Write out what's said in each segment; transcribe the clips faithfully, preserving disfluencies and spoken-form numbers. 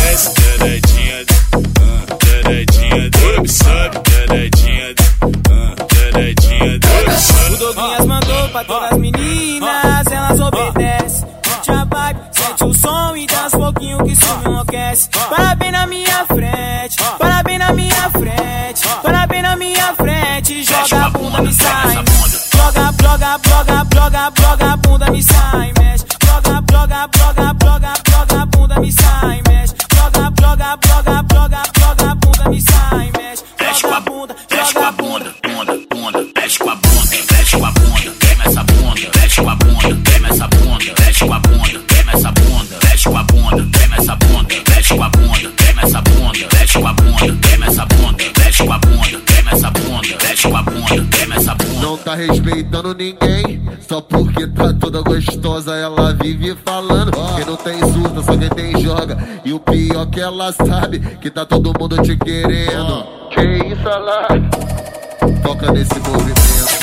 desce, danadinha, danadinha, sobe, sobe, danadinha, danadinha, sobe. O Douglas mandou pra todas as meninas, elas obedecem. Curte a vibe, sente o som e dança um pouquinho que isso me enlouquece. Para bem na minha frente, para bem na minha frente, para bem na minha frente. Joga a bunda, me sai. Joga, joga, joga, joga, joga a bunda, me sai, mexe. Joga, joga, joga, joga, joga a bunda, me sai, mexe. Joga, joga, joga, joga, joga a bunda, me sai, mexe. Joga a bunda, joga a bunda, bunda, bunda, mexe com a bunda, mexe com a bunda, queima essa bunda, mexe com a bunda, queima essa bunda, mexe com a bunda, queima essa bunda, mexe com a bunda, queima essa bunda, mexe com a bunda, queima essa bunda, mexe com a bunda, queima essa bunda, mexe com a bunda, queima essa bunda, mexe com a bunda, queima essa bunda. Não tá respeitando ninguém, só porque tá toda gostosa ela vive falando. Quem não tem surta, só quem tem joga. E o pior que ela sabe, que tá todo mundo te querendo. Que isso lá? Toca nesse movimento,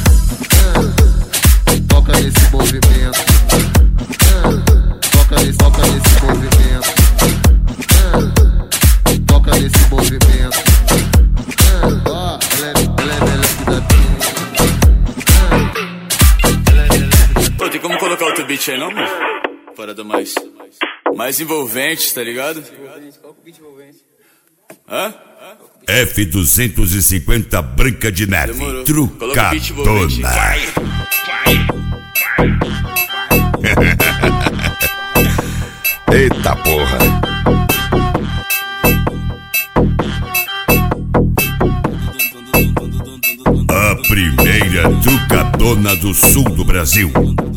toca nesse movimento, toca nesse, toca nesse movimento, toca nesse movimento. Ó, ela é, ela é melhor que da pinha. Pô, tem como colocar outro beat aí não, mano? Fora do mais, mais envolvente, tá ligado? Hã? F duzentos e cinquenta Branca de Neve. Demorou. Trucadona. Vai, vai. Eita porra. A primeira trucadona do sul do Brasil.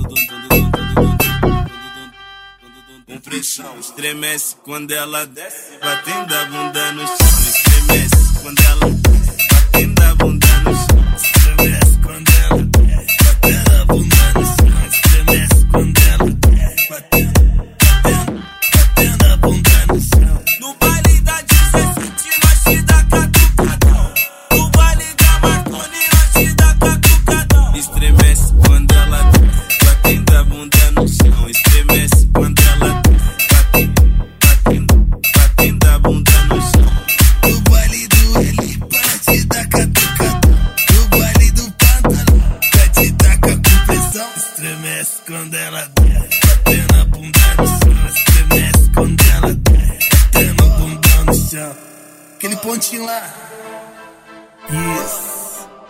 Com pressão, estremece quando ela desce, batendo a bunda no chão. Estremece quando ela desce, batendo a bunda no chão. Estremece quando ela desce, batendo a bunda no chão. Estremece quando ela desce, batendo, batendo, batendo a bunda no chão. No baile da dezessete, nós te dá catucadão. No baile da Marconi, nós te dá catucadão. Estremece quando ela desce, batendo a bunda no chão. Estremece quando ela desce, batendo, batendo, batendo a bunda no chão. No baile do Eli, pra te dar catucadão. No baile do Pantano, pra te dar com pressão. Estremece quando ela desce, batendo a bunda no chão. Estremece quando ela desce, batendo a bunda no chão. Aquele pontinho lá. Isso.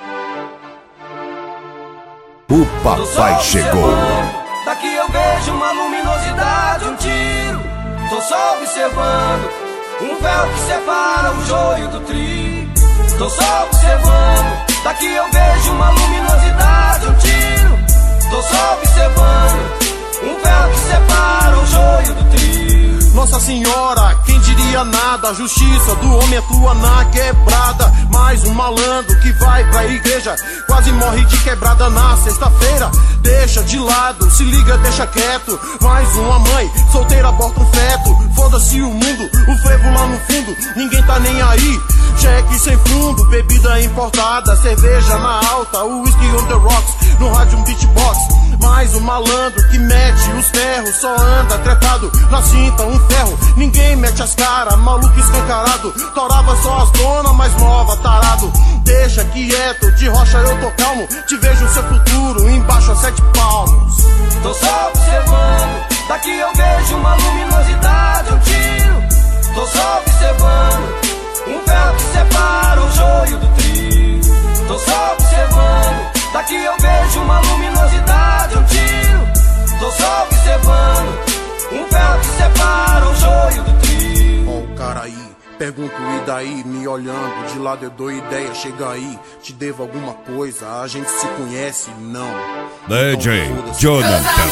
O papai chegou. Daqui eu vejo uma luminosidade, um tiro. Tô só observando um véu que separa o joio do trigo. Tô só observando. Daqui eu vejo uma luminosidade, um tiro. Tô só observando um véu que separa o joio do trigo. Nossa Senhora, quem diria nada? A justiça do homem atua na quebrada. Mais um malandro que vai pra igreja, quase morre de quebrada na sexta-feira. Deixa de lado, se liga, deixa quieto. Mais uma mãe solteira aborta um feto. Foda-se o mundo, o frevo lá no fundo, ninguém tá nem aí. Cheque sem fundo, bebida importada, cerveja na alta, whisky on the rocks, no rádio um beatbox. Mais um malandro que mete os ferros, só anda trepado na cinta um ferro. Ninguém mete as caras, maluco escancarado. Torava só as donas mais nova, tarado. Deixa quieto, de rocha eu tô calmo. Te vejo seu futuro embaixo a sete palmos. Tô só observando, daqui eu vejo uma luminosidade, um tiro. Tô só observando um véu que separa o joio do trigo. Tô só observando, daqui eu vejo uma luminosidade, um tiro. Tô só observando um véu que separa o joio do trigo. Ó o cara aí, pergunto e daí, me olhando de lado eu dou ideia, chega aí, te devo alguma coisa, a gente se conhece, não. D J Jonathan.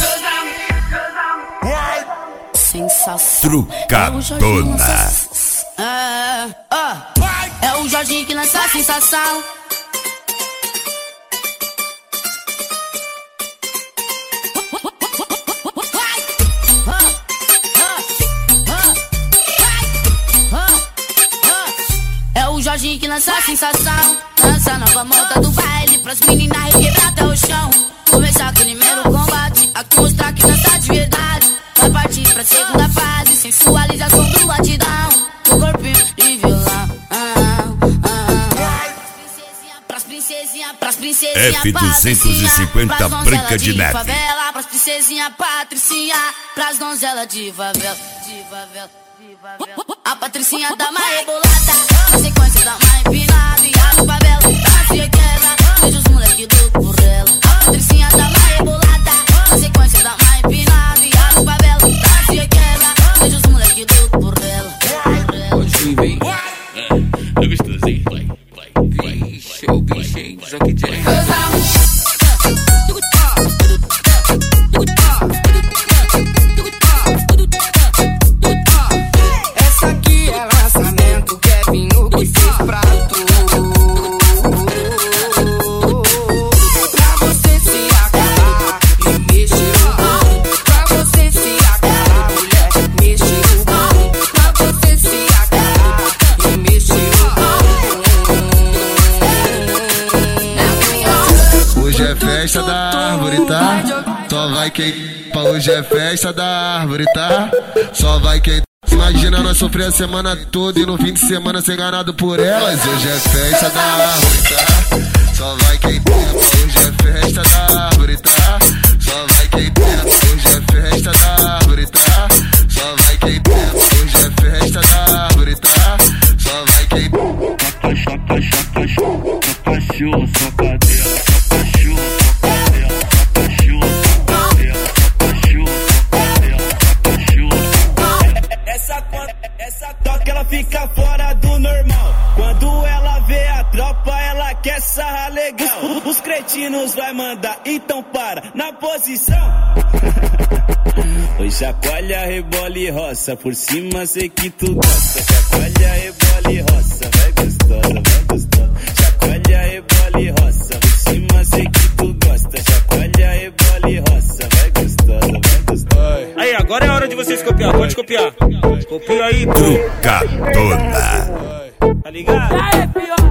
Sensação. Trucadona. É, é, é o Jorginho que lança a sensação. É o Jorginho que lança a sensação. Lança a nova moda do baile pras meninas requebrar até o chão. Começar aquele mero combate, aqui mostrar que dança de verdade. Vai partir pra segunda fase, sensualização do batidão no corpinho de violão. Ah, ah. Pras princesinha, pras princesinha, F duzentos e cinquenta Branca de Neve. Favela, pras princesinha, patricinha, pras donzela de favela, de favela, de favela. A patricinha dá uma rebolada, na sequência dá uma empinada. E a no favela, dança e quebra, vejo os moleque do por ela. A patricinha dá uma rebolada, na sequência dá uma empinada. E a no favela, dança e quebra, vejo os moleque do por ela. Hoje vem, é gostosinho, vai, vai, vai. Vixe, o bicho, hein, Jack Jack. Essa aqui é lançamento, Kevinho que fez pra tu. Pra você se acabar e mexer o bom. Pra você se acabar, mulher, mexer o bom. Pra você se acabar e mexer o bom. Hoje é festa da árvore, tá? Só vai quem... Hoje é festa da árvore, tá? Só vai quem... Imagina nós sofrer a semana toda e no fim de semana ser enganado por elas. Hoje é festa da árvore, tá? Só vai quem tenta. Hoje é festa da árvore, tá? Só vai quem tenta. Hoje é festa da árvore, tá? Só vai quem tenta. Hoje é festa da árvore, tá? Só vai quem tenta. Chapa, chapa, chapa, chapa, chapa, sua cadela. Chapa, sua cadela. Chapa, sua cadela. Chapa, sua cadela. Chapa, sua. Essa, essa toca, ela fica fora do normal. Quando ela vê a tropa, ela quer sarrar legal. Os, os cretinos vai mandar, então para na posição. Oi, chacoalha, rebola e roça. Por cima sei que tu gosta. Chacoalha, rebola e roça. Vai gostosa, vai gostosa. Chacoalha, rebola e roça. Por cima sei que tu gosta. Chacoalha, rebola e roça. Vai gostosa, vai gostosa. Aí, agora é a hora de vocês copiar. Pode copiar. Copia aí, pô. Trucadona. Tá ligado?